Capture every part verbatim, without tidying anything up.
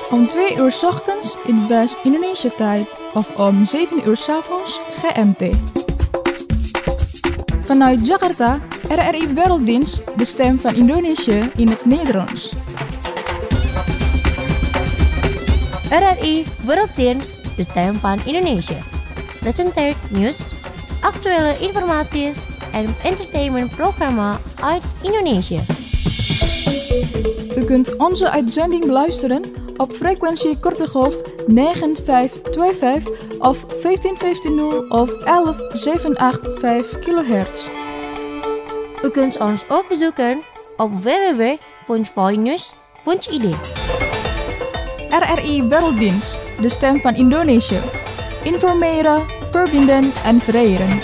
Om twee uur 's ochtends in West-Indonesia tijd of om zeven uur 's avonds G M T. Vanuit Jakarta, R R I Werelddienst, de stem van Indonesië in het Nederlands. R R I Werelddienst, de stem van Indonesië, presenteert nieuws, actuele informatie en entertainmentprogramma uit Indonesië. U kunt onze uitzending beluisteren op frequentie korte golf negen vijf twee vijf of vijftien vijftig of elf zevenhonderdachtenachtig kilohertz. U kunt ons ook bezoeken op w w w punt voinews punt i d. R R I Werelddienst, de stem van Indonesië. Informeren, verbinden en vereren.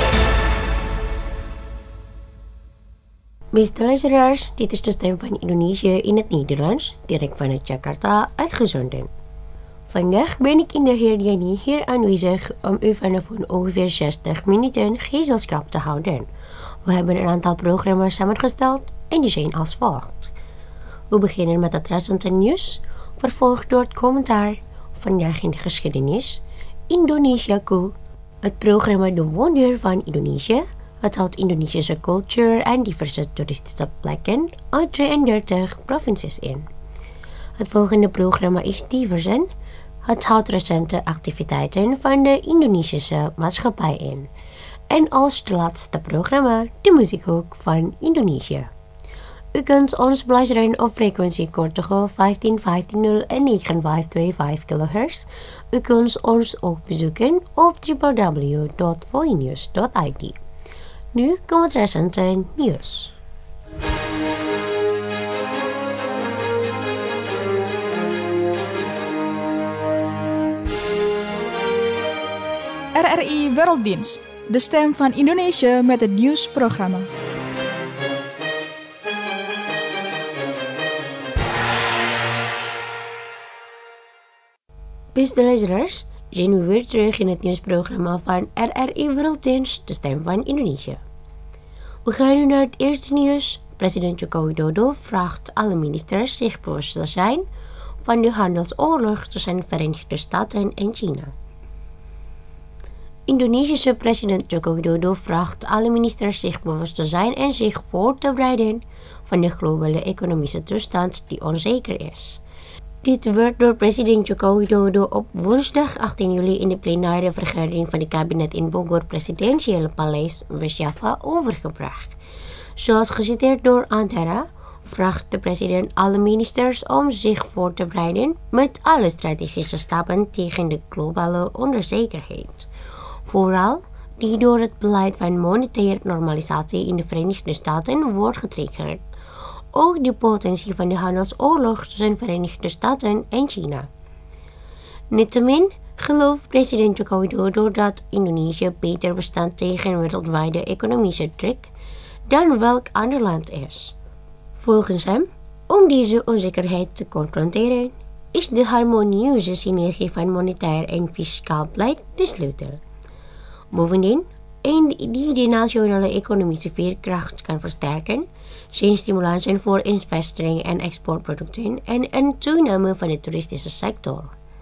Beste luisteraars, dit is de stem van Indonesië in het Nederlands, direct vanuit Jakarta uitgezonden. Vandaag ben ik in de herdenking hier aanwezig om u vanaf ongeveer zestig minuten gezelschap te houden. We hebben een aantal programma's samengesteld en die zijn als volgt. We beginnen met het recente nieuws, vervolgd door het commentaar, vandaag in de geschiedenis, Indonesiaku, het programma De Wonder van Indonesië. Het houdt Indonesische cultuur en diverse toeristische plekken uit drieëndertig provincies in. Het volgende programma is Diversen. Het houdt recente activiteiten van de Indonesische maatschappij in. En als laatste programma de muziekhoek van Indonesië. U kunt ons beluisteren op frequentie korte golf vijftien vijftig en negen vijf twee vijf kilohertz. U kunt ons ook bezoeken op w w w punt voinews punt i d. Nu komt het recente nieuws. R R I Werelddienst, de stem van Indonesië met het nieuwsprogramma. Beste luisteraars, zijn we weer terug in het nieuwsprogramma van R R I Werelddienst, de stem van Indonesië. We gaan nu naar het eerste nieuws. President Joko Widodo vraagt alle ministers zich bewust te zijn van de handelsoorlog tussen de Verenigde Staten en China. Indonesische president Joko Widodo vraagt alle ministers zich bewust te zijn en zich voor te bereiden van de globale economische toestand die onzeker is. Dit werd door president Joko Widodo op woensdag achttien juli in de plenaire vergadering van het kabinet in Bogor Presidentiële Paleis, West Java, overgebracht. Zoals geciteerd door Antara, vraagt de president alle ministers om zich voor te bereiden met alle strategische stappen tegen de globale onzekerheid. Vooral die door het beleid van monetaire normalisatie in de Verenigde Staten wordt getriggerd. Ook de potentie van de handelsoorlog tussen de Verenigde Staten en China. Niettemin gelooft president Joko Widodo dat Indonesië beter bestand tegen wereldwijde economische druk dan welk ander land is. Volgens hem, om deze onzekerheid te confronteren, is de harmonieuze synergie van monetair en fiscaal beleid de sleutel. Bovendien, een die de nationale economische veerkracht kan versterken, zijn stimulansen voor investeringen en exportproducten en een toename van de toeristische sector.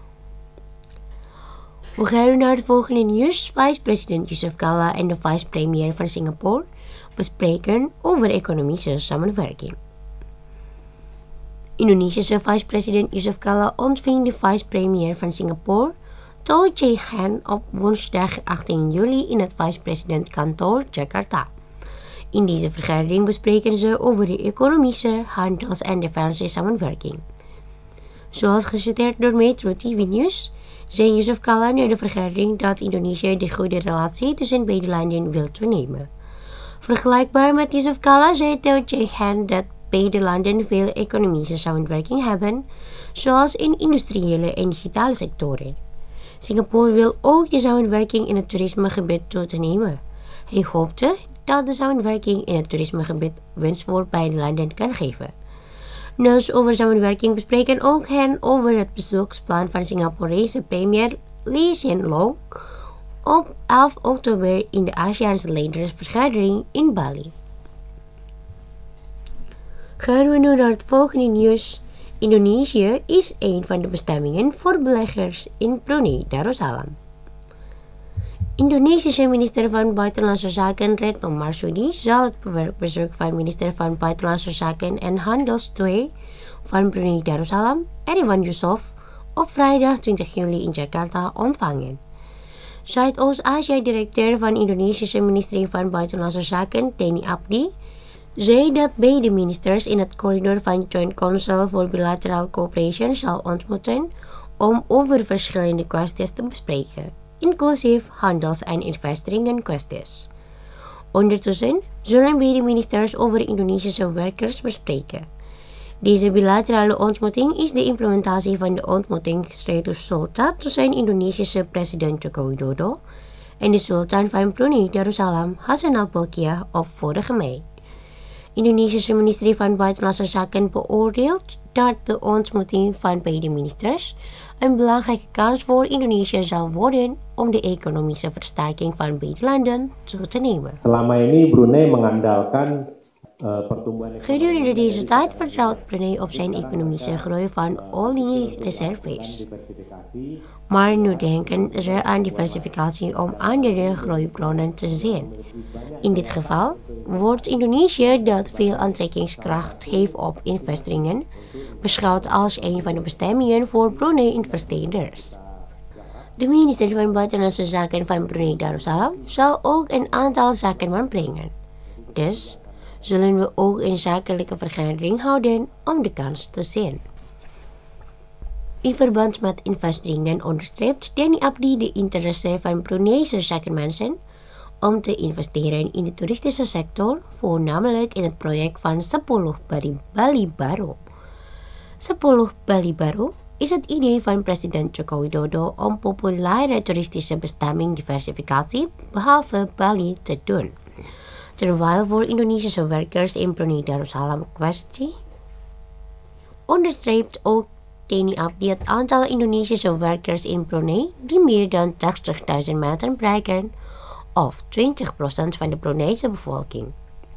We gaan nu naar het volgende nieuws. Vice-president Yusuf Kala en de vice-premier van Singapore bespreken over economische samenwerking. Indonesische vice-president Yusuf Kala ontving de vice-premier van Singapore, Toh Chay Han, op woensdag achttien juli in het vice-presidentkantoor Jakarta. In deze vergadering bespreken ze over de economische, handels- en defensiesamenwerking. Zoals geciteerd door Metro T V News, zei Yusuf Kala na de vergadering dat Indonesië de goede relatie tussen beide landen wil toenemen. Vergelijkbaar met Yusuf Kala zei Toh Chay Han dat beide landen veel economische samenwerking hebben, zoals in industriële en digitale sectoren. Singapore wil ook de samenwerking in het toerismegebied toenemen. Hij hoopte dat de samenwerking in het toerismegebied winst voor beide landen kan geven. Nieuws over samenwerking bespreken ook hen over het bezoeksplan van Singaporese premier Lee Hsien Loong op elf oktober in de Aziatische leidersvergadering in Bali. Gaan we nu naar het volgende nieuws. Indonesië is een van de bestemmingen voor beleggers in Brunei Darussalam. Indonesische minister van Buitenlandse Zaken Retno Marsudi zal het werkbezoek van minister van Buitenlandse Zaken en Handels twee van Brunei Darussalam, Erywan Yusof, op vrijdag twintig juli in Jakarta ontvangen. Zuidoost-Azië-directeur van Indonesische ministerie van Buitenlandse Zaken, Denny Abdi, zei dat beide ministers in het corridor van Joint Council voor Bilateral Cooperation zal ontmoeten om over verschillende kwesties te bespreken, inclusief handels- en investeringenkwesties. Ondertussen zullen beide ministers over Indonesische werkers bespreken. Deze bilaterale ontmoeting is de implementatie van de ontmoetingsresultaat tussen Indonesische president Joko Widodo en de sultan van Brunei Darussalam Hassanal Bolkiah op vorige mei. Indonesische ministerie van Buitenlandse Zaken beoordeelt dat de ontmoeting van beide ministers een belangrijke kans voor Indonesië zal worden om de economische versterking van beide landen toe te nemen. Selama ini Brunei mengandalkan uh, pertumbuhan. Gedurende deze tijd vertrouwt Brunei op zijn economische groei van oliereserves. Maar nu denken ze aan diversificatie om andere groeibronnen te zien. In dit geval wordt Indonesië, dat veel aantrekkingskracht heeft op investeringen, beschouwd als een van de bestemmingen voor Brunei-investeerders. De minister van Buitenlandse Zaken van Brunei Darussalam zal ook een aantal zaken brengen. Dus zullen we ook een zakelijke vergadering houden om de kans te zien. In verband met investeringen onderstreept Denny Abdi de interesse van Bruneise zakenmensen om te investeren in de toeristische sector, voornamelijk in het project van sepuluh Bali Baru. sepuluh Bali Baru is het idee van president Joko Widodo om populaire toeristische bestemming diversificatie behalve Bali te doen. Terwijl voor Indonesische werkers in Brunei Darussalam kwestie onderstreept ook Denny Abdi het aantal Indonesische werkers in Brunei die meer dan tachtigduizend mensen bereiken, of twintig procent van de Bruneise bevolking.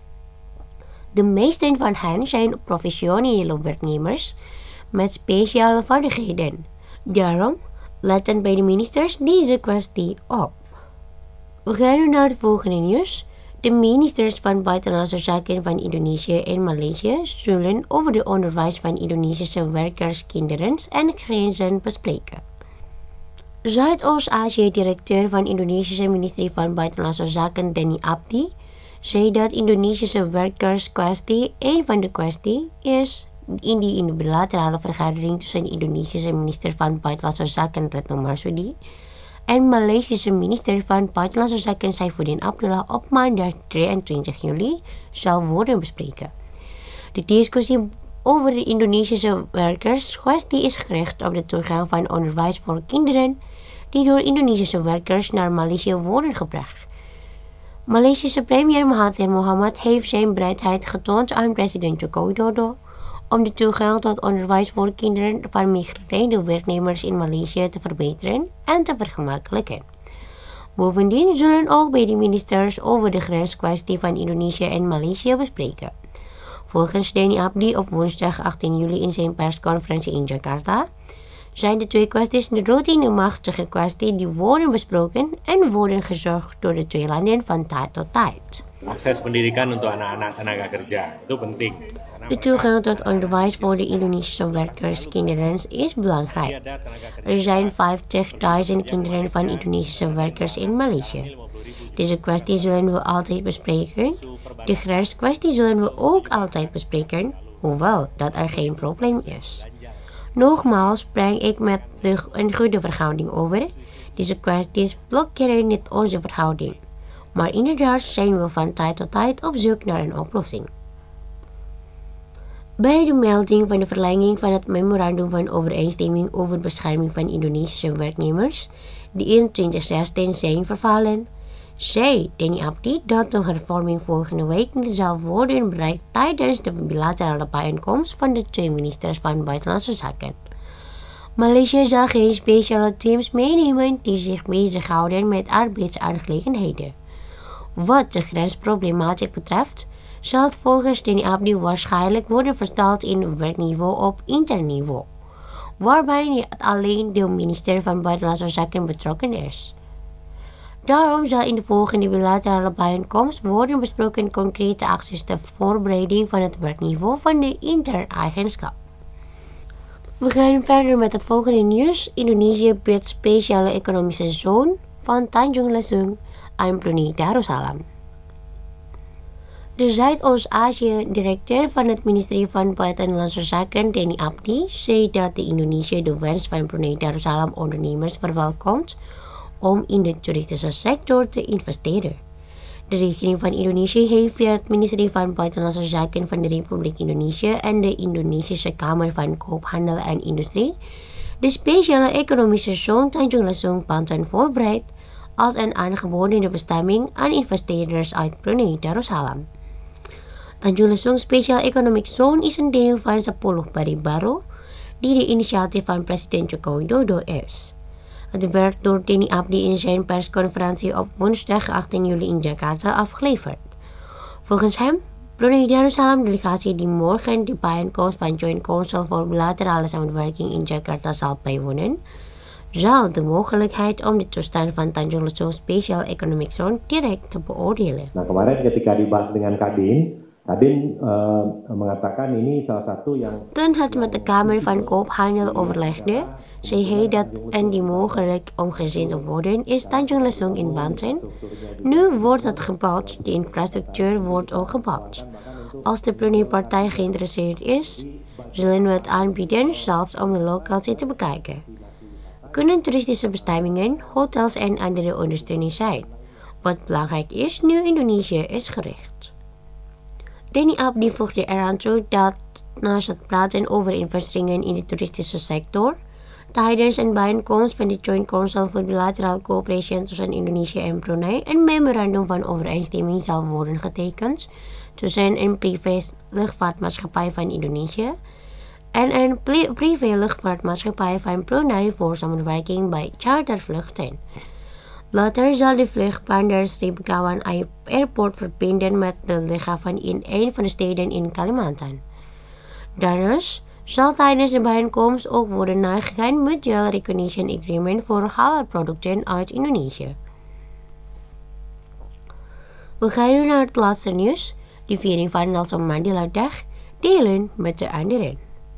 De meesten van hen zijn professionele werknemers met speciale vaardigheden. Daarom letten beide ministers deze kwestie op. We gaan nu naar het volgende nieuws. De ministers van Buitenlandse Zaken van Indonesië en Maleisië zullen over het onderwijs van Indonesische werkers, kinderen en grenzen bespreken. Zuidoost-Azië-directeur van Indonesische ministerie van Buitenlandse Zaken Denny Abdi zei dat Indonesische werkerskwestie een van de kwesties is in die in de bilaterale vergadering tussen Indonesische minister van Buitenlandse Zaken Retno Marsudi en Maleisische minister van Buitenlandse Zaken Saifuddin Abdullah op maandag drieëntwintig juli zal worden bespreken. De discussie over de Indonesische werkerskwestie is gericht op de toegang van onderwijs voor kinderen die door Indonesische werkers naar Maleisië worden gebracht. Maleisische premier Mahathir Mohamad heeft zijn bereidheid getoond aan president Joko Widodo om de toegang tot onderwijs voor kinderen van migrerende werknemers in Maleisië te verbeteren en te vergemakkelijken. Bovendien zullen ook beide ministers over de grenskwestie van Indonesië en Maleisië bespreken. Volgens Denny Abdi op woensdag achttien juli in zijn persconferentie in Jakarta zijn de twee kwesties de routinematige kwestie die worden besproken en worden gezocht door de twee landen van tijd tot tijd. Akses pendidikan untuk anak-anak tenaga kerja itu penting. De toegang tot onderwijs voor de Indonesische werkers, kinderen is belangrijk. Er zijn vijftigduizend kinderen van Indonesische werkers in Maleisië. Deze kwestie zullen we altijd bespreken. De grenskwestie zullen we ook altijd bespreken, hoewel dat er geen probleem is. Nogmaals breng ik met de, een goede verhouding over. Deze kwesties blokkeren niet onze verhouding. Maar inderdaad zijn we van tijd tot tijd op zoek naar een oplossing. Bij de melding van de verlenging van het memorandum van overeenstemming over bescherming van Indonesische werknemers, die in twintig zestien zijn vervallen, zei Denny Abdi dat de hervorming volgende week niet zal worden bereikt tijdens de bilaterale bijeenkomst van de twee ministers van Buitenlandse Zaken. Maleisië zal geen speciale teams meenemen die zich bezighouden met arbeidsaangelegenheden. Wat de grensproblematiek betreft, zal volgens Denny Abdi waarschijnlijk worden vertaald in werkniveau op interniveau, waarbij niet alleen de minister van Buitenlandse Zaken betrokken is. Daarom zal in de volgende bilaterale bijeenkomst worden besproken concrete acties ter voorbereiding van het werkniveau van de intereigenschap. We gaan verder met het volgende nieuws. Indonesië biedt speciale economische zone van Tanjung Lesung aan Brunei Darussalam. De Zuidoost-Azië-directeur van het ministerie van Buitenlandse Zaken, Denny Abdi, zei dat de Indonesië de wens van Brunei Darussalam ondernemers verwelkomt om in de toeristische sector te investeren. De regering van Indonesië heeft via het ministerie van Buitenlandse Zaken van de Republiek Indonesië en de Indonesische Kamer van Koophandel en Industrie de speciale economische zone Tanjung Lesung Banten voorbereid als een aangebodene bestemming aan investeerders uit Brunei Darussalam. Tanjung Lesung Special Economic Zone is een deel van sepuluh Bari Baru, die de initiatief van president Joko Widodo is. Het werd door Denny Abdi in zijn persconferentie op woensdag achttien juli in Jakarta afgeleverd. Volgens hem, Brunei Darussalam delegatie die morgen de bijeenkomst van Joint Council voor bilaterale samenwerking in Jakarta zal bijwonen, zal de mogelijkheid om de toestand van Tanjung Lesung Special Economic Zone direct te beoordelen. Nah, kemarin ketika dibahas dengan Kadin, Kadin uh, mengatakan ini salah satu yang... Toen het met de Kamer van Koophandel overlegde, zei hij dat en die mogelijk omgezet te worden is Tanjung Lesung in Banten. Nu wordt het gebouwd, de infrastructuur wordt ook gebouwd. Als de Brunei-partij geïnteresseerd is, zullen we het aanbieden zelfs om de locatie te bekijken. Kunnen toeristische bestemmingen, hotels en andere ondersteuning zijn, wat belangrijk is nu Indonesië is gericht. Denny Abdi voegde eraan toe dat naast het praten over investeringen in de toeristische sector, tijdens een bijeenkomst van de Joint Council voor Bilateral Cooperation tussen Indonesië en Brunei een memorandum van overeenstemming zal worden getekend tussen een privé luchtvaartmaatschappij van Indonesië en een privé luchtvaartmaatschappij van Brunei voor samenwerking bij chartervluchten. Later zal de vlucht Bandar Sri Begawan Airport verbinden met de luchthaven in een van de steden in Kalimantan. Daarnaast zal tijdens de bijeenkomst ook worden nagegaan Mutual Recognition Agreement voor halal producten uit Indonesië. We gaan nu naar het laatste nieuws, de viering van Nelson Mandela Dag, delen met de anderen.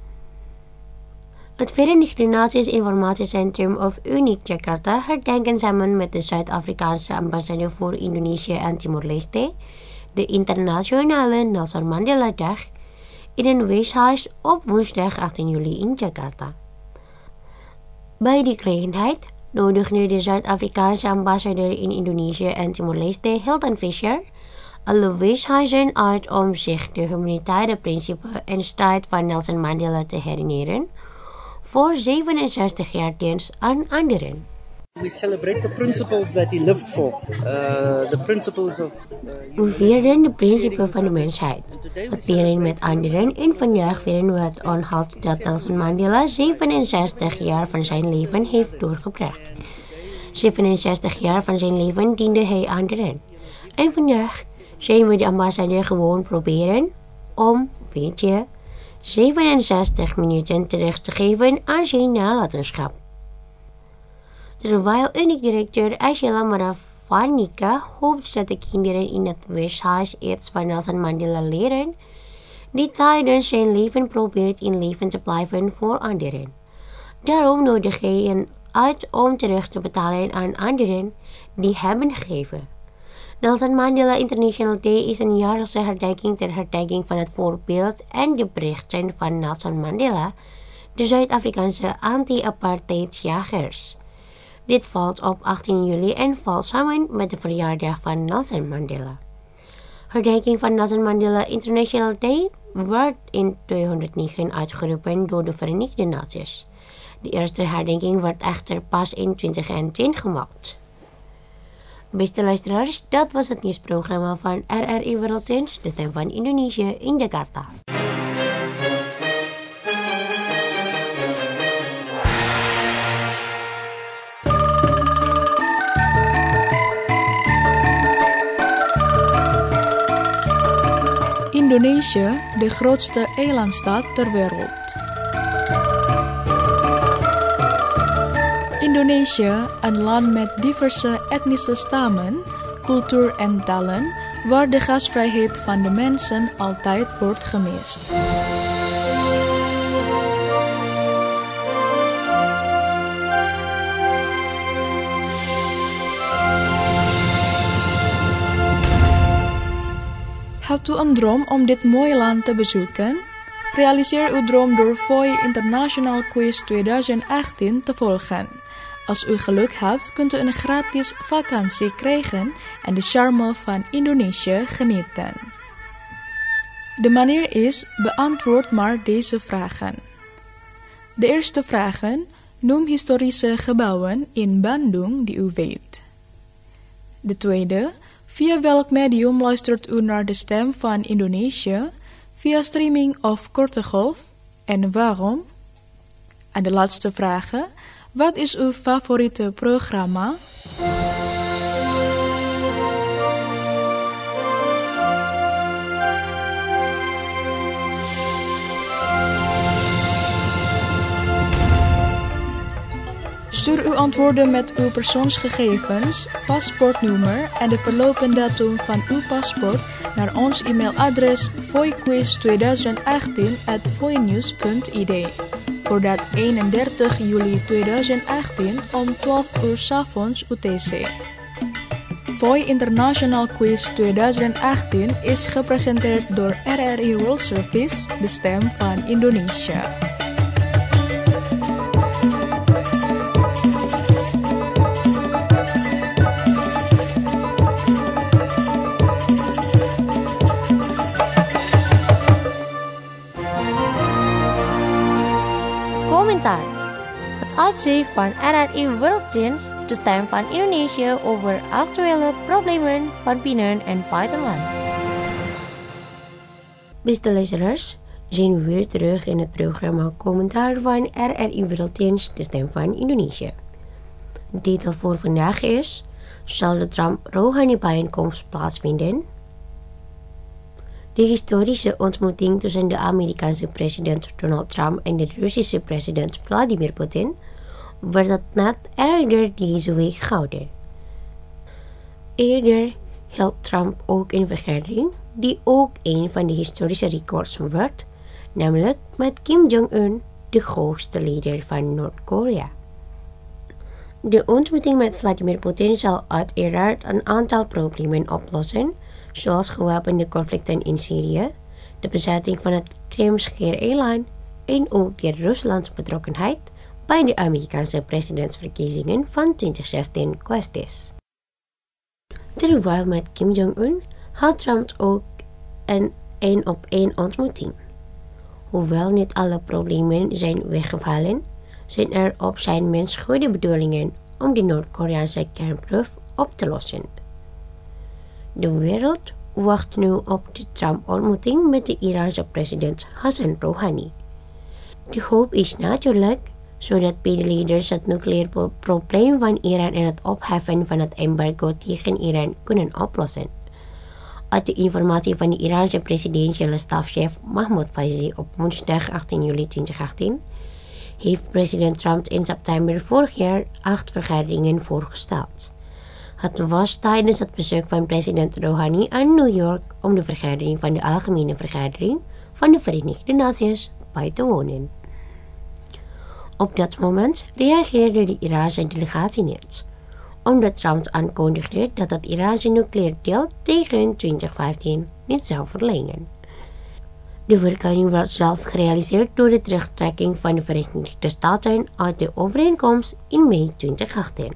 Het Verenigde Naties Informatiecentrum of UNIC Jakarta herdenken samen met de Zuid-Afrikaanse ambassadeur voor Indonesië en Timor-Leste de internationale Nelson Mandela Dag in een weeshuis op woensdag achttien juli in Jakarta. Bij die gelegenheid nodigde de Zuid-Afrikaanse ambassadeur in Indonesië en Timor-Leste, Hilton Fischer, alle weeshuizen uit om zich de humanitaire principe en strijd van Nelson Mandela te herinneren voor zevenenzestig jaar dienst aan anderen. We celebrate the principles that he lived for, uh, the principles of. Uh, we vieren de principes van de mensheid, het delen met anderen en vandaag vieren we het onheil dat Nelson Mandela zevenenzestig jaar van zijn leven heeft doorgebracht. zevenenzestig jaar van zijn leven diende hij anderen. En vandaag zijn we de ambassadeur gewoon proberen om, weet je, zevenenzestig minuten terug te geven aan zijn nalatenschap. Terwijl UNIC-directeur Angela Maravanika hoopt dat de kinderen in het weeshuis iets van Nelson Mandela leren, die tijdens zijn leven probeert in leven te blijven voor anderen. Daarom nodig hij hen uit om terug te betalen aan anderen die hebben gegeven. Nelson Mandela International Day is een jaarlijkse herdenking ter herdenking van het voorbeeld en de berichten van Nelson Mandela, de Zuid-Afrikaanse anti-apartheidsjagers. Dit valt op achttien juli en valt samen met de verjaardag van Nelson Mandela. Herdenking van Nelson Mandela International Day werd in tweehonderdnegen uitgeroepen door de Verenigde Naties. De eerste herdenking werd echter pas in twintig tien gemaakt. Beste luisteraars, dat was het nieuwsprogramma van R R I Wereldnieuws, de stem van Indonesië in Jakarta. Indonesië de grootste eilandstaat ter wereld. Indonesië, een land met diverse etnische stammen, cultuur en talen, waar de gastvrijheid van de mensen altijd wordt gemist. Hebt u een droom om dit mooie land te bezoeken? Realiseer uw droom door V O I International Quiz twintig achttien te volgen. Als u geluk hebt, kunt u een gratis vakantie krijgen en de charme van Indonesië genieten. De manier is, beantwoord maar deze vragen. De eerste vragen: noem historische gebouwen in Bandung die u weet. De tweede: via welk medium luistert u naar de stem van Indonesië? Via streaming of korte golf? En waarom? En de laatste vragen: wat is uw favoriete programma? Stuur uw antwoorden met uw persoonsgegevens, paspoortnummer en de verloopdatum van uw paspoort naar ons e-mailadres voiquiz twintig achttien at voinews punt i d. Voordat eenendertig juli twintig achttien om twaalf uur 's avonds U T C. V O I International Quiz twintig achttien is gepresenteerd door R R I World Service, de stem van Indonesië. Commentaar. Het uitzicht van R R I Werelddienst, de stem van Indonesië over actuele problemen van binnen- en buitenland. Beste luisteraars, zijn we weer terug in het programma Commentaar van R R I Werelddienst, de stem van Indonesië. De titel voor vandaag is: zal de Trump-Rouhani-bijeenkomst plaatsvinden? De historische ontmoeting tussen de Amerikaanse president Donald Trump en de Russische president Vladimir Poetin werd het net eerder deze week gehouden. Eerder hield Trump ook een vergadering die ook een van de historische records werd, namelijk met Kim Jong-un, de hoogste leider van Noord-Korea. De ontmoeting met Vladimir Poetin zal uiteraard een aantal problemen oplossen, zoals gewapende conflicten in Syrië, de bezetting van het Krim-Schiereiland en ook de Ruslands betrokkenheid bij de Amerikaanse presidentsverkiezingen van twintig zestien kwesties. Terwijl met Kim Jong-un had Trump ook een één-op-één ontmoeting. Hoewel niet alle problemen zijn weggevallen, zijn er op zijn minst goede bedoelingen om de Noord-Koreaanse kernproef op te lossen. De wereld wacht nu op de Trump-ontmoeting met de Iraanse president Hassan Rouhani. De hoop is natuurlijk zodat beide leiders het nucleaire probleem van Iran en het opheffen van het embargo tegen Iran kunnen oplossen. Uit de informatie van de Iraanse presidentiële stafchef Mahmoud Faizi op woensdag achttien juli twintig achttien heeft president Trump in september vorig jaar acht vergaderingen voorgesteld. Het was tijdens het bezoek van president Rouhani aan New York om de vergadering van de Algemene Vergadering van de Verenigde Naties bij te wonen. Op dat moment reageerde de Iraanse delegatie niet, omdat Trump aankondigde dat het Iraanse nucleair deal tegen twintig vijftien niet zou verlengen. De verklaring werd zelf gerealiseerd door de terugtrekking van de Verenigde Staten uit de overeenkomst in mei twintig achttien.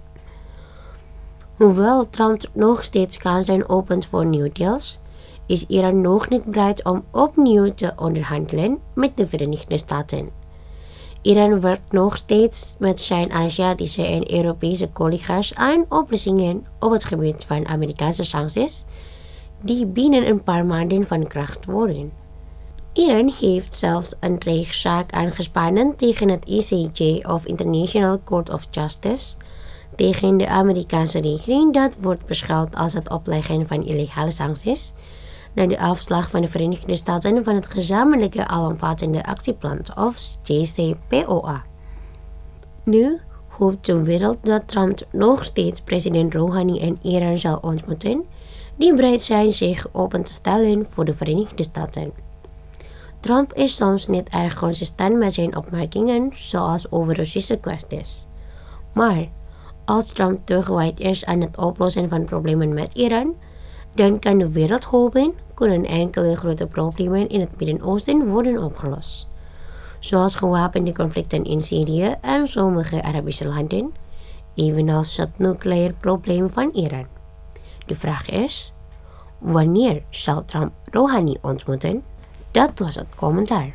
Hoewel Trump nog steeds kansen opent voor nieuwe deals, is Iran nog niet bereid om opnieuw te onderhandelen met de Verenigde Staten. Iran werkt nog steeds met zijn Aziatische en Europese collega's aan oplossingen op het gebied van Amerikaanse sancties, die binnen een paar maanden van kracht worden. Iran heeft zelfs een rechtszaak aangespannen tegen het I C J of International Court of Justice, tegen de Amerikaanse regering dat wordt beschouwd als het opleggen van illegale sancties, na de afslag van de Verenigde Staten van het gezamenlijke alomvattende actieplan of J C P O A. Nu hoopt de wereld dat Trump nog steeds president Rouhani en Iran zal ontmoeten, die bereid zijn zich open te stellen voor de Verenigde Staten. Trump is soms niet erg consistent met zijn opmerkingen, zoals over Russische kwesties. Maar als Trump toegewijd is aan het oplossen van problemen met Iran, dan kan de wereld hopen, kunnen enkele grote problemen in het Midden-Oosten worden opgelost. Zoals gewapende conflicten in Syrië en sommige Arabische landen, evenals het nucleair probleem van Iran. De vraag is, wanneer zal Trump Rouhani ontmoeten? Dat was het commentaar.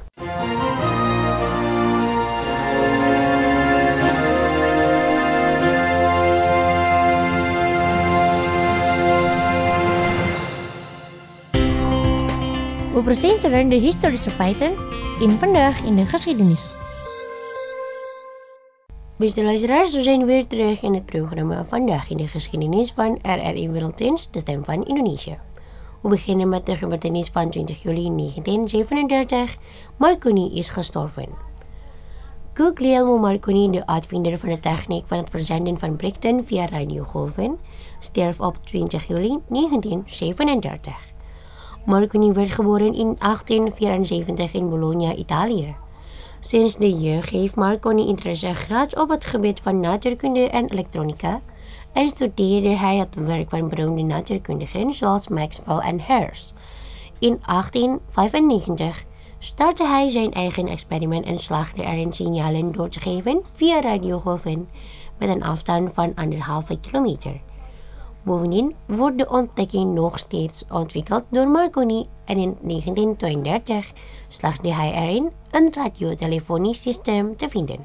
We presenteren de historische feiten in Vandaag in de Geschiedenis. Beste luisteraars, we zijn weer terug in het programma Vandaag in de Geschiedenis van R R I Werelddienst, de stem van Indonesië. We beginnen met de gebeurtenis van twintig juli negentien zevenendertig. Marconi is gestorven. Guglielmo Marconi, de uitvinder van de techniek van het verzenden van berichten via radiogolven, stierf op twintig juli negentien zevenendertig. Marconi werd geboren in achttien vierenzeventig in Bologna, Italië. Sinds de jeugd heeft Marconi interesse gehad op het gebied van natuurkunde en elektronica en studeerde hij het werk van beroemde natuurkundigen zoals Maxwell en Hertz. In achttien vijfennegentig startte hij zijn eigen experiment en slaagde erin signalen door te geven via radiogolven met een afstand van anderhalve kilometer. Bovendien wordt de ontdekking nog steeds ontwikkeld door Marconi en in negentien tweeëndertig slaagde hij erin een radiotelefonisch systeem te vinden.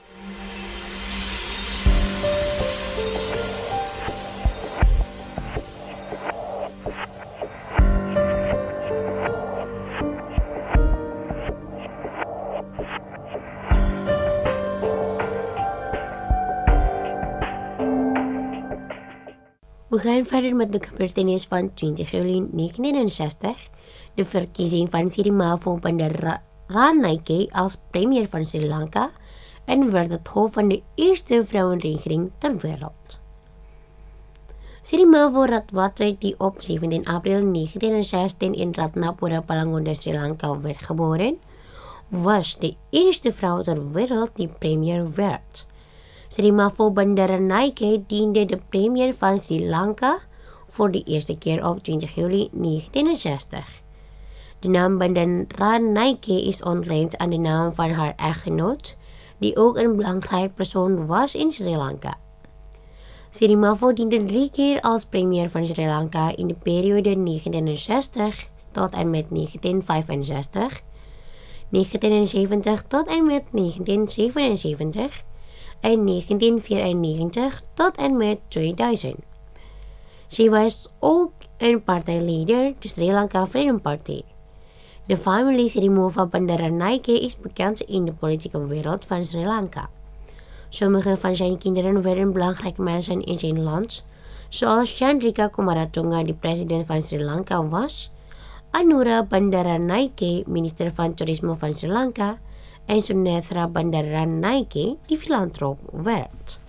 We gaan verder met de gebeurtenis van twintig juli negentien eenenzestig, de verkiezing van Sirimavo Bandaranaike als premier van Sri Lanka en werd het hoofd van de eerste vrouwenregering ter wereld. Sirimavo Ratwatte, die op zeventien april negentien eenenzestig in Ratnapura, Palangoda, Sri Lanka werd geboren, was de eerste vrouw ter wereld die premier werd. Sirimavo Bandaranaike diende de premier van Sri Lanka voor de eerste keer op twintig juli negentien eenenzestig. De naam Bandaranaike is ontleend aan de naam van haar echtgenoot, die ook een belangrijk persoon was in Sri Lanka. Sirimavo diende drie keer als premier van Sri Lanka in de periode negentien eenenzestig tot en met negentien vijfenzestig, negentien eenenzeventig tot en met negentien zevenenzeventig en negentien vierennegentig tot en met tweeduizend. Zij was ook een partijleider, de Sri Lanka Freedom Party. De familie Sirimavo Bandaranaike is bekend in de politieke wereld van Sri Lanka. Sommige van zijn kinderen werden belangrijke mensen in zijn land, zoals Chandrika Kumaratunga, die president van Sri Lanka was, Anura Bandaranaike, minister van Toerisme van Sri Lanka, en Sunetra Bandaranaike, die filantroop werd.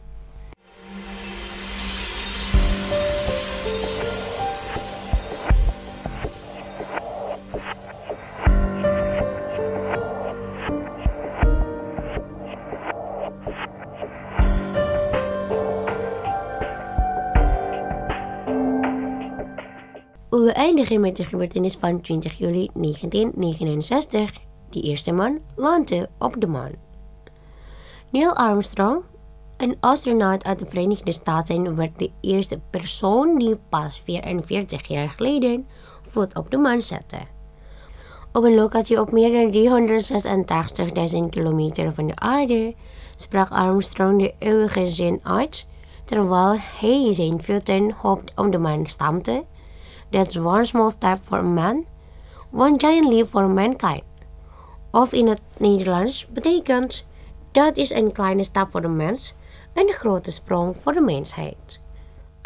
We eindigen met de gebeurtenis van twintig juli negentien negenenzestig. De eerste man landde op de maan. Neil Armstrong, een astronaut uit de Verenigde Staten, werd de eerste persoon die pas vierenveertig jaar geleden voet op de maan zette. Op een locatie op meer dan driehonderdzesentachtigduizend kilometer van de aarde sprak Armstrong de eeuwige zin uit, terwijl hij zijn voeten op de maan stampte. That's one small step for man, one giant leap for mankind. Of in het Nederlands betekent, dat is een kleine stap voor de mens, een grote sprong voor de mensheid.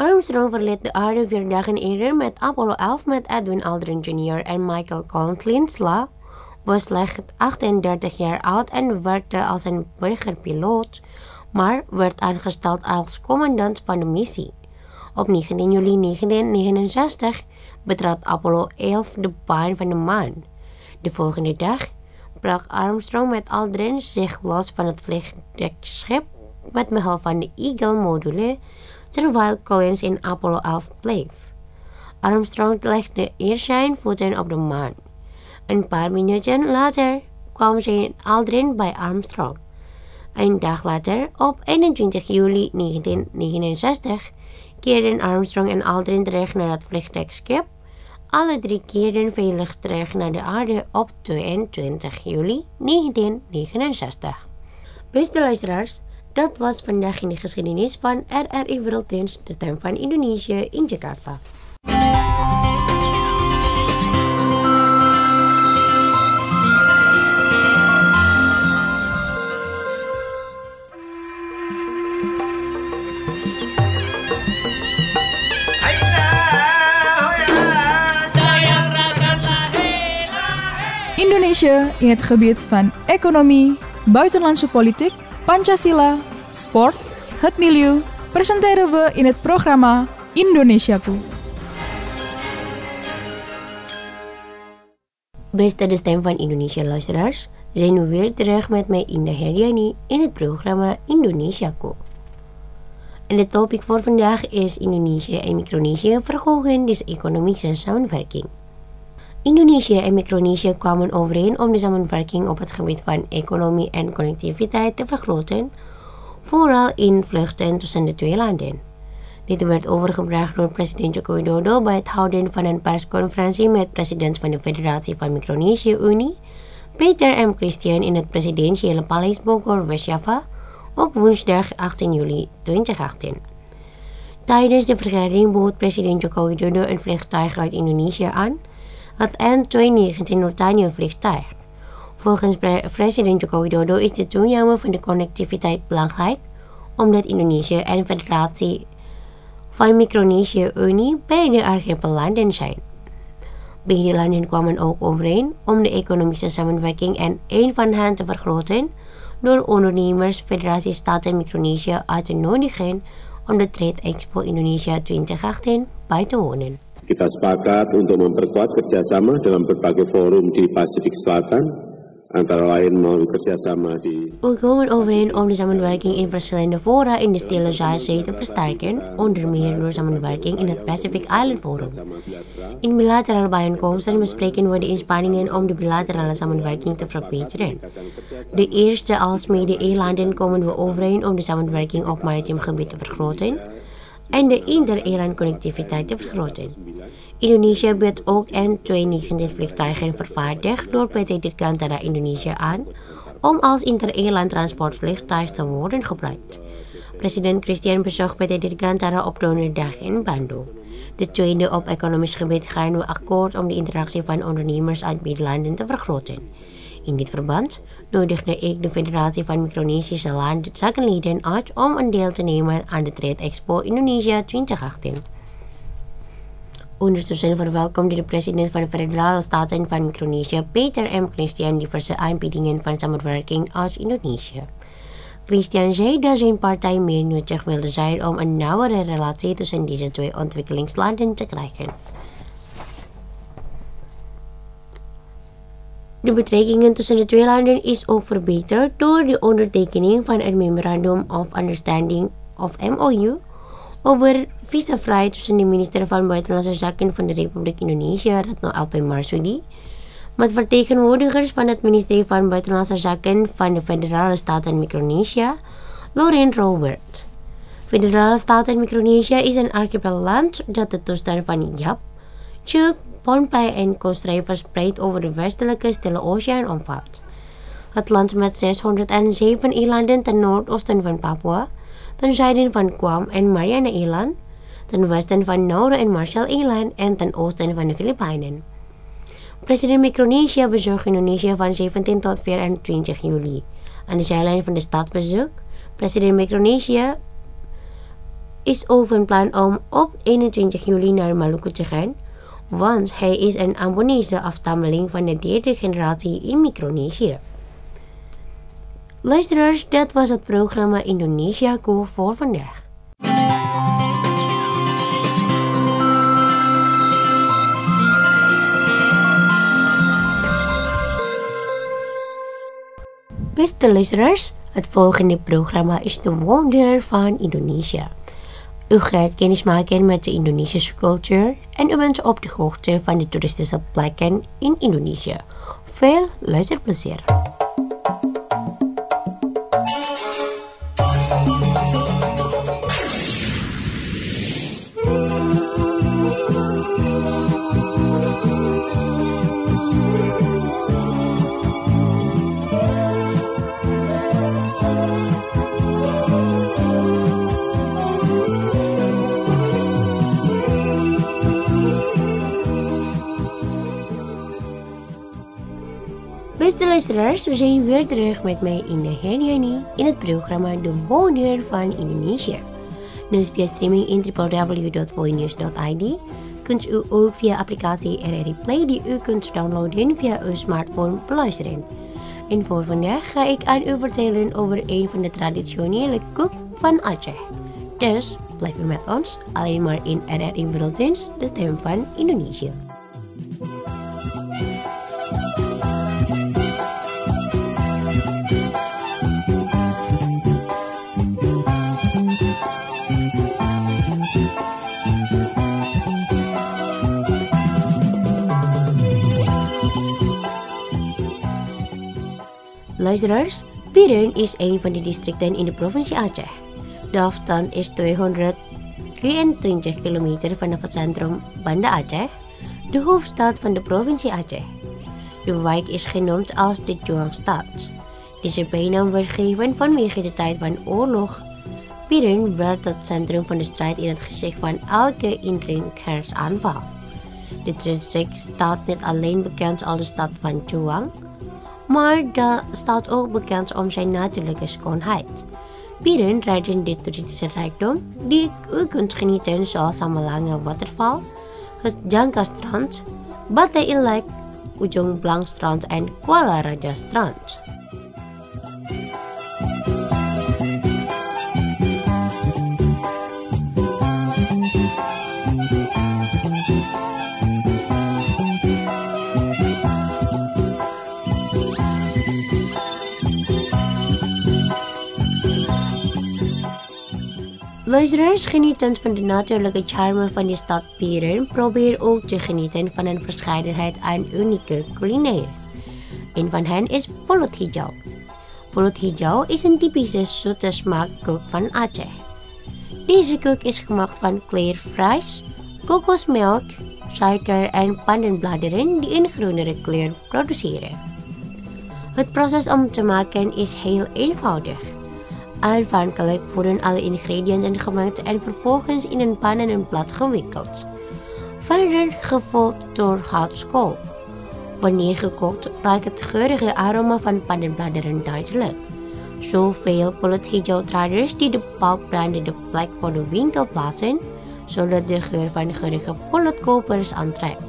Armstrong verliet de aarde vier dagen eerder met Apollo elf met Edwin Aldrin junior en Michael Collins. La was slechts achtendertig jaar oud en werkte als een burgerpiloot, maar werd aangesteld als commandant van de missie. Op negentien juli negentien negenenzestig betrad Apollo elf de baan van de maan. De volgende dag brak Armstrong met Aldrin zich los van het vliegdekschip met behulp van de Eagle-module, terwijl Collins in Apollo elf bleef. Armstrong legde eerst zijn voeten op de maan. Een paar minuten later kwam zijn Aldrin bij Armstrong. Een dag later, op eenentwintig juli negentien negenenzestig, keerden Armstrong en Aldrin terug naar het vliegdekschip. Alle drie keerden veilig terug naar de aarde op tweeëntwintig juli negentien negenenzestig. Beste luisteraars, dat was vandaag in de geschiedenis van R R I Werelddienst, de stem van Indonesië in Jakarta. Indonesië in het gebied van economie, buitenlandse politiek, Pancasila, sport, het milieu, presenteren we in het programma Indonesiaku. Beste de stem van Indonesia luisteraars, zijn we weer terug met mij Indah Heriani in het programma Indonesiaku. En de topic voor vandaag is Indonesië en Micronesië verhogen de economische samenwerking. Indonesië en Micronesië kwamen overeen om de samenwerking op het gebied van economie en connectiviteit te vergroten, vooral in vluchten tussen de twee landen. Dit werd overgebracht door president Joko Widodo bij het houden van een persconferentie met president van de Federatie van Micronesië-Unie, Peter M. Christian, in het presidentiële paleis Bogor, West-Java, op woensdag achttien juli tweeduizend achttien. Tijdens de vergadering bood president Joko Widodo een vliegtuig uit Indonesië aan, het N tweehonderdnegentien Nurtanio vliegtuig. Volgens pre president Joko Widodo is de toename van de connectiviteit belangrijk, omdat Indonesië en de Federatie van Micronesië-Unie beide archipellanden zijn. Beide landen kwamen ook overeen om de economische samenwerking en een van hen te vergroten door ondernemers Federasi Staten Micronesië uit te nodigen om de Trade Expo Indonesia tweeduizend achttien bij te wonen. Kita sepakat untuk memperkuat kerjasama dalam berbagai forum di Pasifik Selatan, antara lain melalui kerjasama di... We komen overeen om de samenwerking in verschillende fora in de Stille Zuidzee te versterken, onder meer door samenwerking in het Pacific Island Forum. In bilaterale bijeenkomsten bespreken we de inspanningen om de bilaterale samenwerking te verbeteren. De eerste als mede-eilanden komen we overeen om de samenwerking op maritiem gebied te vergroten en de inter-eiland connectiviteit te vergroten. Indonesië biedt ook N tweehonderdnegentien vliegtuigen vervaardigd door P T Dirgantara Indonesia aan om als inter-eiland transportvliegtuig te worden gebruikt. President Christian bezocht P T Dirgantara op donderdag in Bandung. De tweede op economisch gebied gaan we akkoord om de interactie van ondernemers uit beide landen te vergroten. In dit verband nodigde ik de Federatie van Micronesische Zakenlieden uit om een deel te nemen aan de Trade Expo Indonesia tweeduizend achttien. Ondertussen verwelkomde de president van de Federale Staten van Micronesië, Peter M. Christian, diverse aanbiedingen van samenwerking uit Indonesië. Christian zei dat zijn partij meer nuttig wilde zijn om een nauwere relatie tussen deze twee ontwikkelingslanden te krijgen. De betrekkingen tussen de twee landen is ook verbeterd door de ondertekening van een Memorandum of Understanding of M O U over visumvrijheid tussen de minister van Buitenlandse Zaken van de Republiek Indonesië, Retno L P Marsudi, met vertegenwoordigers van het ministerie van Buitenlandse Zaken van de Federale Staten Micronesië, Lauren Robert. Federale Staten Micronesië is een archipelland dat de toestand van Yap, Chuuk, Pohnpei en Kosrae verspreid over de westelijke Stille Oceaan omvat. Het land met zeshonderdzeven eilanden ten noordoosten van Papua, ten zuiden van Guam en Mariana-eiland, ten westen van Nauru en Marshall-eiland en ten oosten van de Filipijnen. President Micronesië bezocht Indonesië van zeventien tot vierentwintig juli. Aan de zijlijn van de staatsbezoek, president Micronesië is ook van plan om op eenentwintig juli naar Maluku te gaan, want hij is een Ambonese afstammeling van de derde generatie in Micronesië. Luisteraars, dat was het programma Indonesia Go voor vandaag. Beste luisteraars, het volgende programma is de Wonder van Indonesië. U gaat kennismaken met de Indonesische cultuur en u bent op de hoogte van de toeristische plekken in Indonesië. Veel luisterplezier! Beste luisteraars, we zijn weer terug met mij in de hernie in het programma De Wonder van Indonesië. Dus via streaming in w w w dot voinews dot i d kunt u ook via applicatie R R I Play die u kunt downloaden via uw smartphone beluisteren. En voor vandaag ga ik aan u vertellen over een van de traditionele koek van Aceh. Dus blijf u met ons, alleen maar in R R I Werelddienst, de stem van Indonesië. Luisteraars, Biren is een van de districten in de provincie Aceh. De afstand is tweehonderddrieëntwintig kilometer vanaf het centrum Banda Aceh, de hoofdstad van de provincie Aceh. De wijk is genoemd als de Juangstad. Deze bijnaam werd gegeven vanwege de tijd van oorlog. Biren werd het centrum van de strijd in het gezicht van elke indringersaanval. Dit district staat niet alleen bekend als de stad van Juang, maar dat staat ook bekend om zijn natuurlijke schoonheid. Biren rijden de toeristische rijkdom die u kunt genieten zoals Samalange Waterval, het Jangka Strand, Bate Ilek, Ujung Blang Strand en Kuala Raja Strand. Luisteraars, genietend van de natuurlijke charme van de stad Biren, probeer ook te genieten van een verscheidenheid aan unieke culinair. Een van hen is pulut hijau. Pulut hijau is een typische zoete smaakkoek van Aceh. Deze koek is gemaakt van kleervlees, kokosmelk, suiker en pandanbladeren die een groenere kleur produceren. Het proces om te maken is heel eenvoudig. Aanvankelijk worden alle ingrediënten gemengd en vervolgens in een pan en een blad gewikkeld. Verder gevuld door houtskool. Wanneer gekookt ruikt het geurige aroma van pandanbladeren duidelijk. Zoveel pulut hijau traders die de pulp de plek voor de winkel plaatsen, zodat de geur van geurige pulutkopers aantrekt.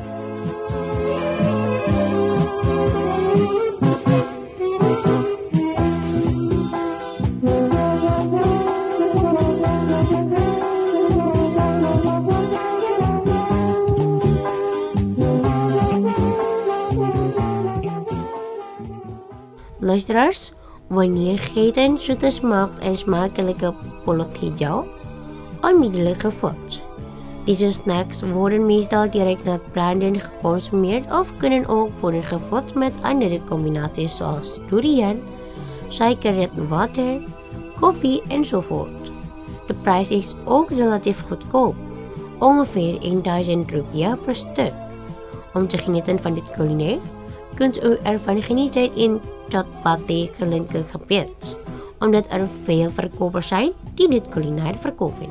Luisteraars, wanneer gegeten zoete smaakt en smakelijke pulut hijau onmiddellijk gevoed. Deze snacks worden meestal direct na het branden geconsumeerd of kunnen ook worden gevoed met andere combinaties zoals durian, suikerriet water, koffie enzovoort. De prijs is ook relatief goedkoop, ongeveer duizend rupiah per stuk. Om te genieten van dit culinair kunt u ervan genieten in Chatpate gebied, omdat er veel verkopers zijn die dit culinair verkopen.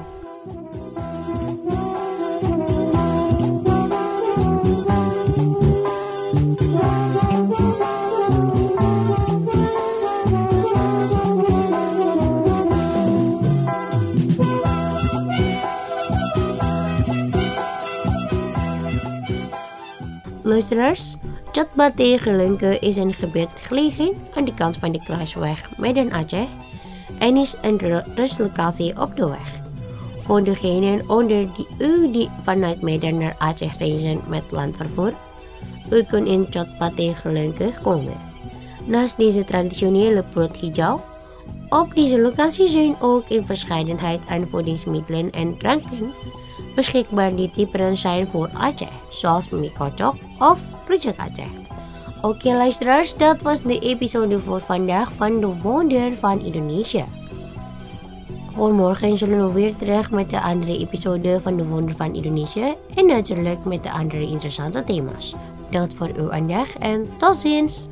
Luisteraars, Chatbate Gelunke is een gebied gelegen aan de kant van de kruisweg Medan-Aceh en is een rustlocatie op de weg. Voor degenen onder die u die vanuit Medan naar Aceh reizen met landvervoer, u kunt in Chatbate Gelunke komen. Naast deze traditionele perut hijau, op deze locatie zijn ook een verscheidenheid aan voedingsmiddelen en dranken beschikbaar die typerend zijn voor Aceh, zoals mie kocok of rujak Aceh. Oké okay, luisteraars, dat was de episode voor vandaag van de Wonder van Indonesia. Voor morgen zullen we weer terug met de andere episode van de Wonder van Indonesia en natuurlijk met de andere interessante thema's. Dat voor uw aandacht en tot ziens!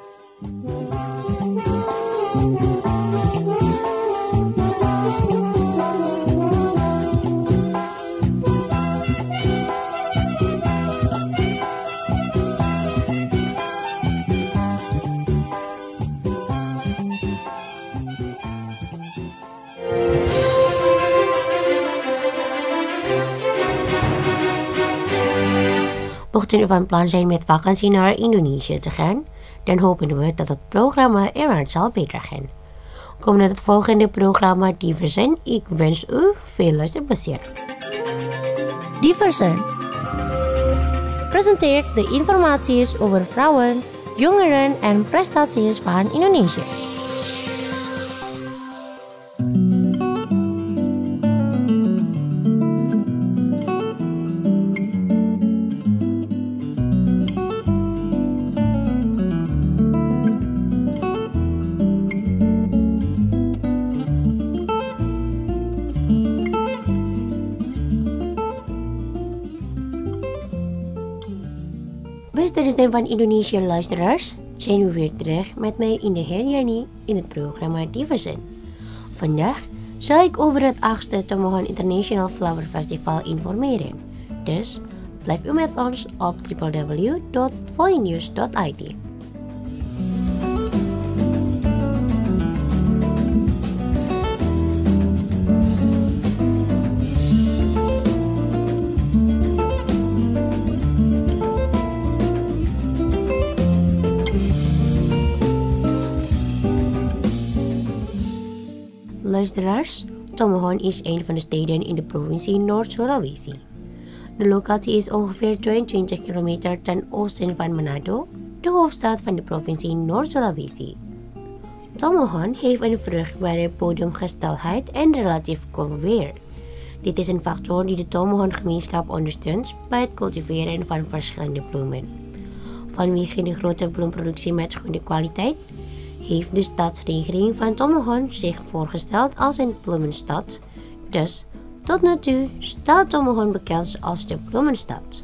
Mochten u van plan zijn met vakantie naar Indonesië te gaan, dan hopen we dat het programma eraan zal bijdragen. Kom naar het volgende programma Diversen. Ik wens u veel luisterplezier. Diversen presenteert de informaties over vrouwen, jongeren en prestaties van Indonesië. Beste de Stem van Indonesië luisteraars, zijn we weer terug met mij in de Heriani in het programma Diversen. Vandaag zal ik over het achtste Tomohon International Flower Festival informeren. Dus blijf u met ons op w w w dot voinews dot i d. Luisteraars, Tomohon is een van de steden in de provincie Noord-Sulawesi. De locatie is ongeveer tweeëntwintig kilometer ten oosten van Manado, de hoofdstad van de provincie Noord-Sulawesi. Tomohon heeft een vruchtbare bodemgesteldheid en relatief koel weer. Dit is een factor die de Tomohon-gemeenschap ondersteunt bij het cultiveren van verschillende bloemen. Vanwege de grote bloemproductie met goede kwaliteit heeft de stadsregering van Tomohon zich voorgesteld als een bloemenstad. Dus tot nu toe staat Tomohon bekend als de bloemenstad.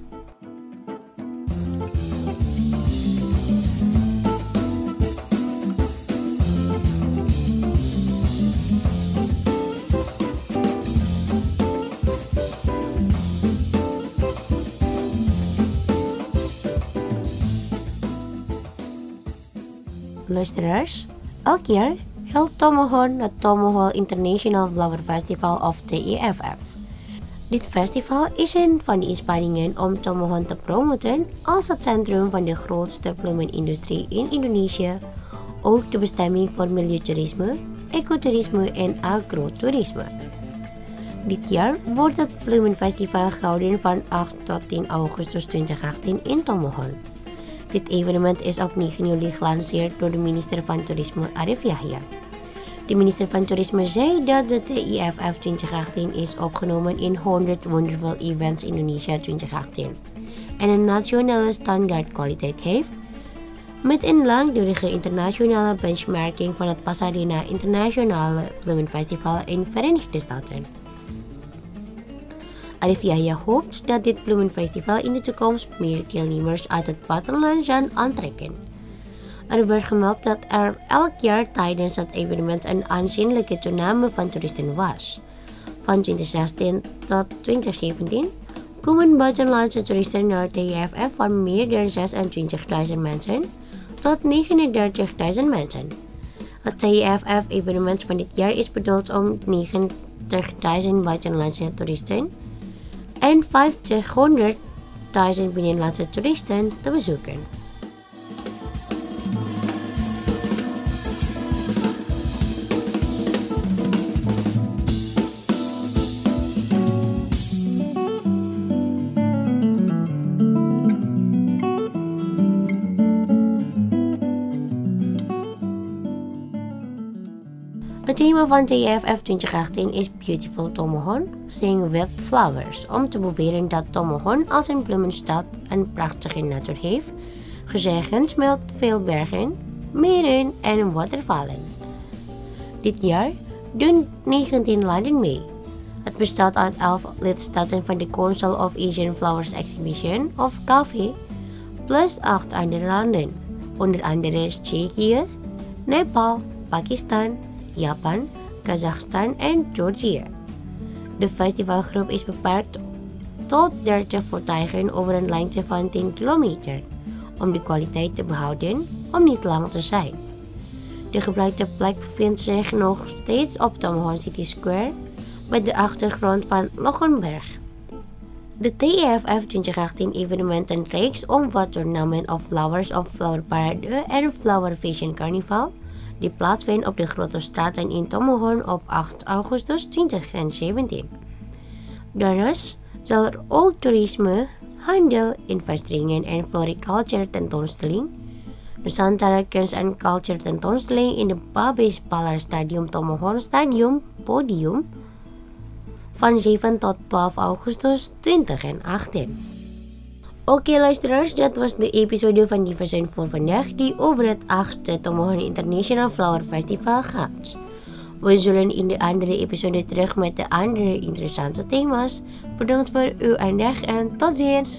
Luisteraars, elk jaar houdt Tomohon het Tomohon International Flower Festival of T I F F. Dit festival is een van de inspanningen om Tomohon te promoten als het centrum van de grootste bloemenindustrie in Indonesië, ook de bestemming voor milieutourisme, ecotourisme en agrotourisme. Dit jaar wordt het Bloemenfestival gehouden van acht tot tien augustus tweeduizend achttien in Tomohon. Dit evenement is op negen juli gelanceerd door de minister van Toerisme Arif Yahya. De minister van Toerisme zei dat de T I F F twintig achttien is opgenomen in honderd Wonderful Events Indonesia twintig achttien en een nationale standaardkwaliteit heeft met een langdurige internationale benchmarking van het Pasadena Internationale Bloemenfestival in Verenigde Staten. Arif Yahya hoopt dat dit bloemenfestival in de toekomst meer deelnemers uit het buitenland zal aantrekken. Er werd gemeld dat er elk jaar tijdens het evenement een aanzienlijke toename van toeristen was. Van twintig zestien tot twintig zeventien komen buitenlandse toeristen naar T I F F van meer dan zesentwintigduizend mensen tot negenendertigduizend mensen. Het T I F F evenement van dit jaar is bedoeld om negentigduizend buitenlandse toeristen en vijftighonderd honderdduizend binnenlandse toeristen te bezoeken. Het thema van T F F twintig achttien is Beautiful Tomohon, Sing with Flowers, om te beweren dat Tomohon als een bloemenstad een prachtige natuur heeft, gezegend met veel bergen, meren en watervallen. Dit jaar doen negentien landen mee. Het bestaat uit elf lidstaten van de Council of Asian Flowers Exhibition, of C A F E, plus acht andere landen, onder andere Tsjechië, Nepal, Pakistan, Japan, Kazachstan en Georgië. De festivalgroep is beperkt tot dertig voertuigen over een lengte van tien kilometer, om de kwaliteit te behouden, om niet lang te zijn. De gebruikte plek bevindt zich nog steeds op Tomohon City Square, met de achtergrond van Logenberg. De T F F twintig achttien evenementenreeks omvat toernooien of Flowers of Flower Parade en Flower Vision Carnival, die plaatsvindt op de Grote Straten in Tomohon op acht augustus twintig zeventien. Daarnaast zal er ook toerisme, handel, investeringen en floriculture tentoonstelling, Nusantara Kunst en Culture tentoonstelling in de Babis Palar Stadium Tomohon Stadium Podium van zeven tot twaalf augustus twintig achttien. Oké okay, luisteraars, dat was de episode van Diversen voor vandaag die over het achtste Tomohon International Flower Festival gaat. We zullen in de andere episode terug met de andere interessante thema's. Bedankt voor uw aandacht en tot ziens!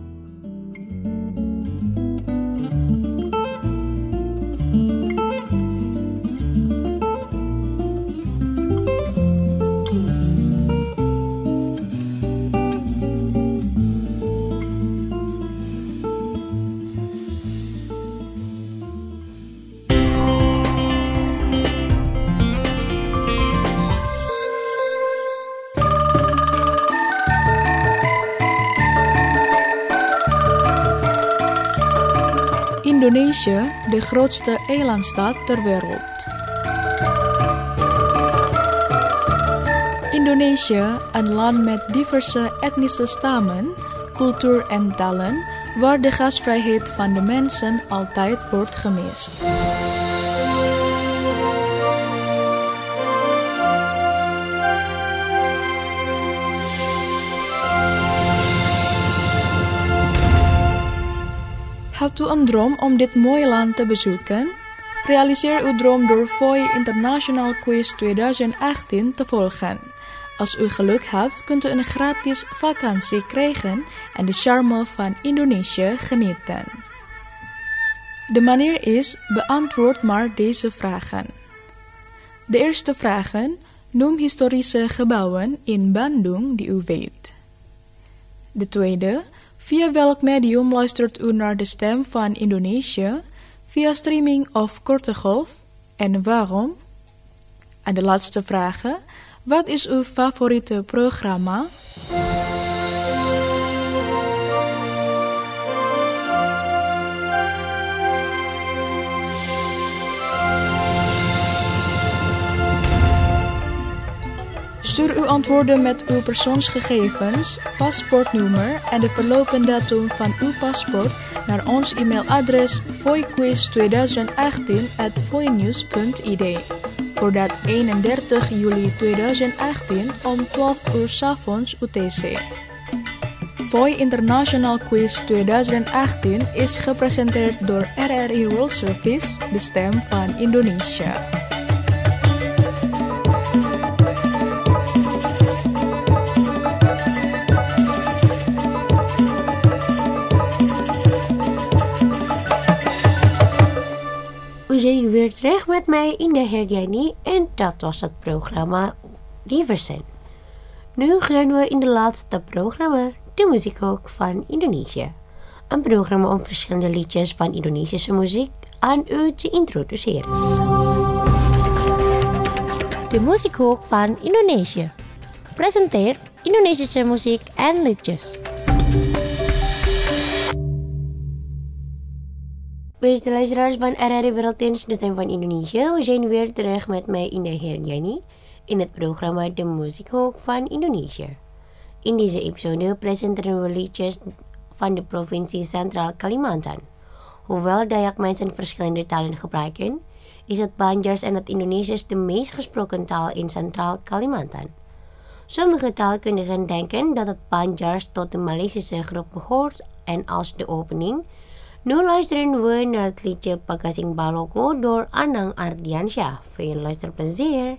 Indonesië, de grootste eilandstaat ter wereld. Indonesië, een land met diverse etnische stammen, cultuur en talen, waar de gastvrijheid van de mensen altijd wordt gemist. Hebt u een droom om dit mooie land te bezoeken? Realiseer uw droom door V O I International Quiz twintig achttien te volgen. Als u geluk hebt, kunt u een gratis vakantie krijgen en de charme van Indonesië genieten. De manier is, beantwoord maar deze vragen. De eerste vragen: noem historische gebouwen in Bandung die u weet. De tweede: via welk medium luistert u naar de stem van Indonesië? Via streaming of korte golf? En waarom? En de laatste vraag: wat is uw favoriete programma? Stuur uw antwoorden met uw persoonsgegevens, paspoortnummer en de verloopdatum van uw paspoort naar ons e-mailadres voiquiz twintig achttien at voinews punt i d. Voordat eenendertig juli tweeduizend achttien om twaalf uur 's avonds U T C. V O I International Quiz twintig achttien is gepresenteerd door R R I World Service, de stem van Indonesië. We zijn weer terug met mij in de Herdiani en dat was het programma Diversen. Nu gaan we in de laatste programma, de muziekhoek van Indonesië. Een programma om verschillende liedjes van Indonesische muziek aan u te introduceren. De muziekhoek van Indonesië. Presenteer Indonesische muziek en liedjes. Beste luisteraars van R R I Werelddienst, de stem van Indonesië. We zijn weer terug met mij Indah Herdiani in het programma De Muziekhoek van Indonesië. In deze episode presenteren we liedjes van de provincie Centraal Kalimantan. Hoewel Dayak mensen verschillende talen gebruiken, is het Banjars en het Indonesisch de meest gesproken taal in Centraal Kalimantan. Sommige taalkundigen denken dat het Banjars tot de Maleisische groep behoort en als de opening. Nu luisteren we naar het liedje Pagasing Baloko door Anang Ardiansyah. Veel luisterplezier!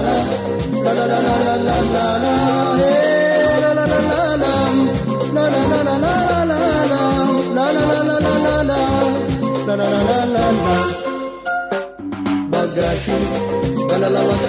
La la la la la la, hey, la la la la la, la la la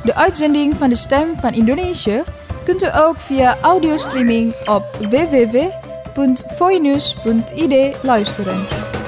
De uitzending van de Stem van Indonesië kunt u ook via audiostreaming op w w w punt voinews punt i d luisteren.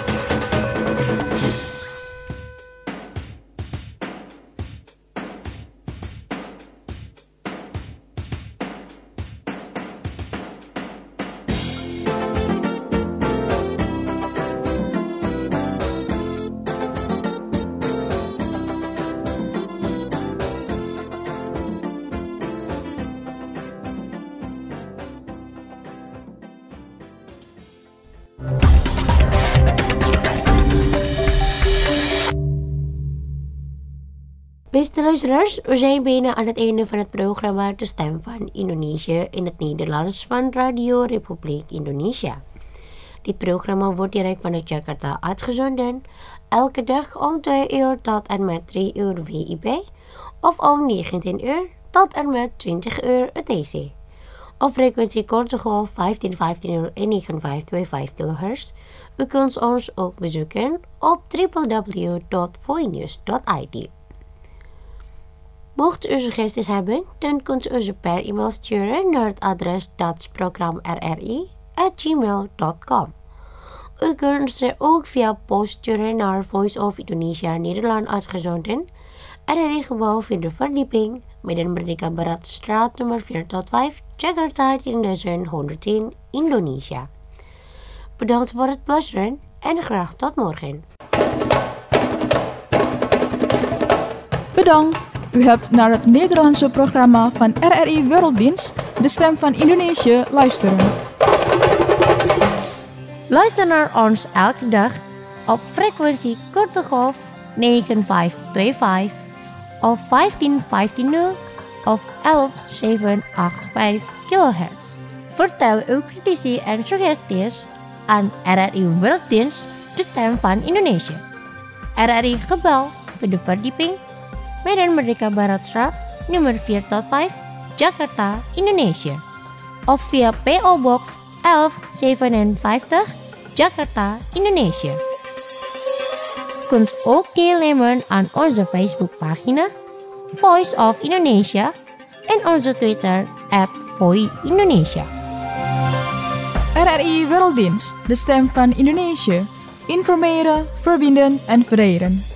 Beste luisteraars, we zijn bijna aan het einde van het programma De Stem van Indonesië in het Nederlands van Radio Republiek Indonesia. Dit programma wordt direct vanuit Jakarta uitgezonden, elke dag om twee uur tot en met drie uur W I B of om negentien uur tot en met twintig uur U T C. Op frequentie korte golf vijftien vijftien en negen vijf twee vijf kilohertz. U kunt ons ook bezoeken op w w w punt voinews punt i d. Mocht u suggesties hebben, dan kunt u ze per e-mail sturen naar het adres datsprogramrri at gmail punt com. U kunt ze ook via post sturen naar Voice of Indonesia Nederland uitgezonden, R R I gebouw vierde verdieping, Medan Merdeka Barat straat nummer vier tot vijf, Jakarta tien honderdtien, Indonesia. Bedankt voor het luisteren en graag tot morgen. Bedankt! U hebt naar het Nederlandse programma van R R I Werelddienst, De Stem van Indonesië, luisteren. Luister naar ons elke dag op frequentie korte golf negen vijf twee vijf of vijftien vijftien of elf zeven acht vijf kilohertz. Vertel uw critici en suggesties aan R R I Werelddienst, De Stem van Indonesië. R R I gebouw voor de verdieping, Medan Merdeka Baratstraat, nummer vier tot vijf, Jakarta, Indonesië. Of via P O Box elf zevenenvijftig, Jakarta, Indonesië. Kunt ook deelnemen aan onze Facebookpagina Voice of Indonesia en onze Twitter at Voi Indonesia. R R I Werelddienst, De Stem van Indonesië. Informeren, verbinden en vereren.